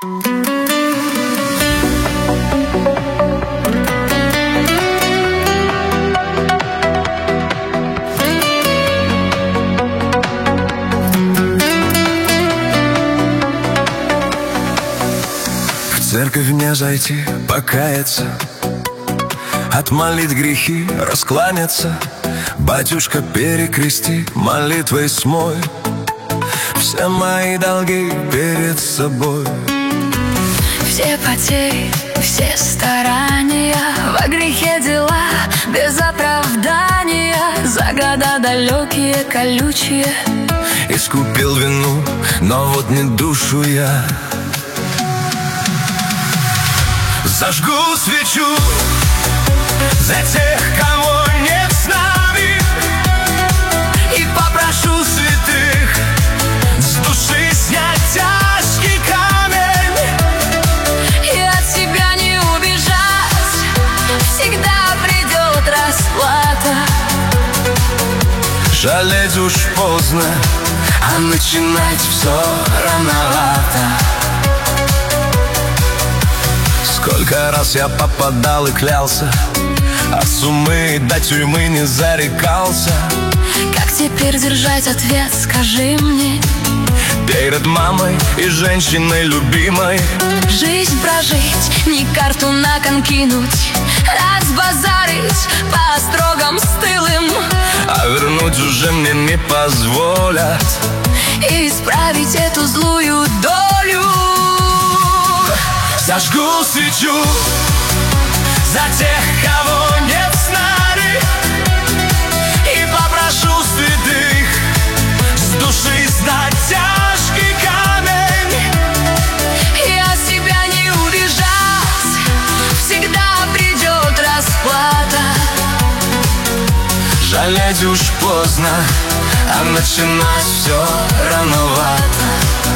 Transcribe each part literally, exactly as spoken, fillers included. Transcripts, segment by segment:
В церковь мне зайти, покаяться, отмолить грехи, раскланяться. Батюшка, перекрести, молитвой смой все мои долги перед собой. Все потери, все старания, во грехе дела без оправдания, за года далекие, колючие. Искупил вину, но вот не душу я. Зажгу свечу за тех, кого нет с нами, и попрошу святых с души снять тяжкий камень. И от себя не убежать, всегда придет расплата. Жалеть уж поздно, а начинать все рановато. Сколько раз я попадал и клялся, от сумы до тюрьмы не зарекался. Как теперь держать ответ, скажи мне? Перед мамой и женщиной любимой Жизнь прожить, не карту на кон кинуть, разбазарить по строгам стылым, а вернуть уже мне не позволят. И исправить эту злую долю. Зажгу свечу за тех, кого нет с нами, и попрошу святых с души снять тяжкий камень. И от себя не убежать, всегда придет расплата. Жалеть уж поздно, а начинать все рановато.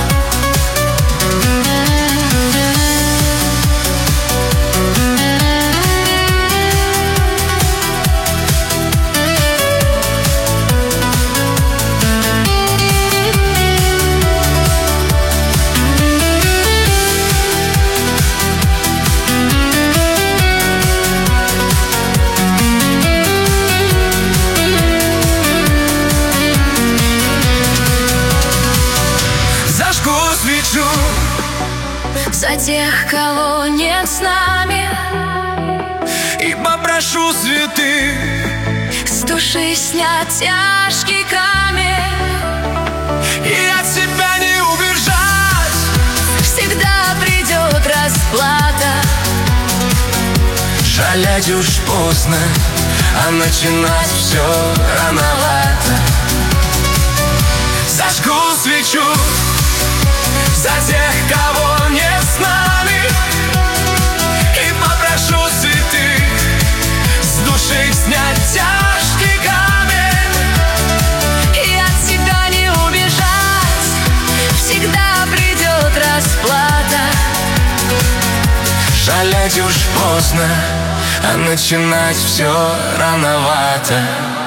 Свечу за тех, кого нет с нами, и попрошу святых с души снять тяжкий камень. И от себя не убежать, всегда придет расплата. жалеть уж поздно, а начинать все рановато. Зажгу свечу за тех, кого нет с нами, и попрошу святых с души снять тяжкий камень. И от себя не убежать, всегда придет расплата. Жалеть уж поздно, а начинать все рановато.